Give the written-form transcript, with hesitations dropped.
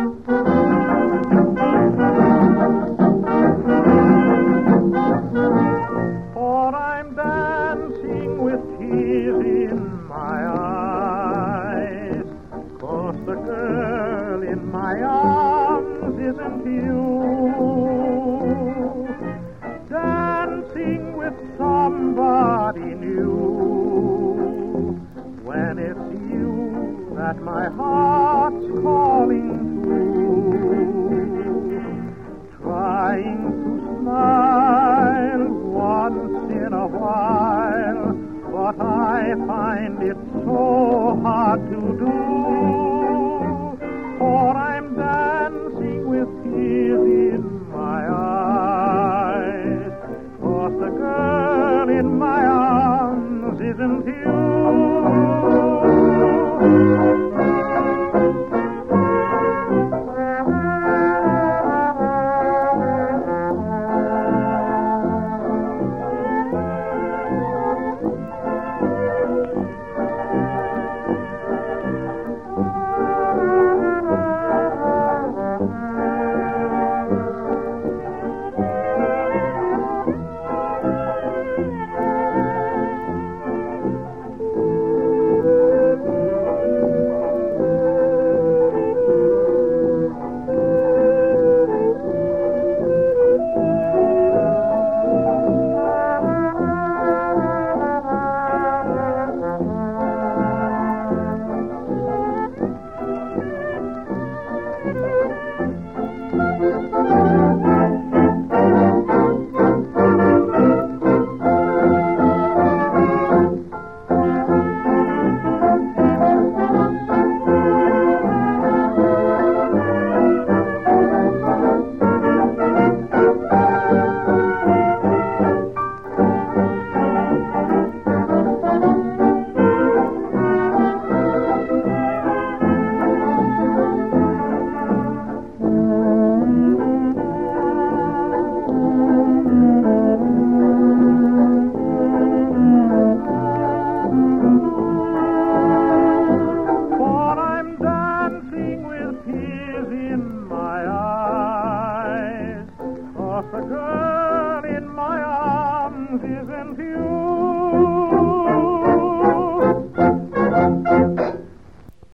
For I'm dancing with tears in my eyes, 'cause the girl in my arms isn't you. Dancing with somebody new, when it's you that my heart's calling to. Trying to smile once in a while, but I find it so hard to do. For I'm dancing with tears in my eyes, 'cause the girl in my arms isn't you. The girl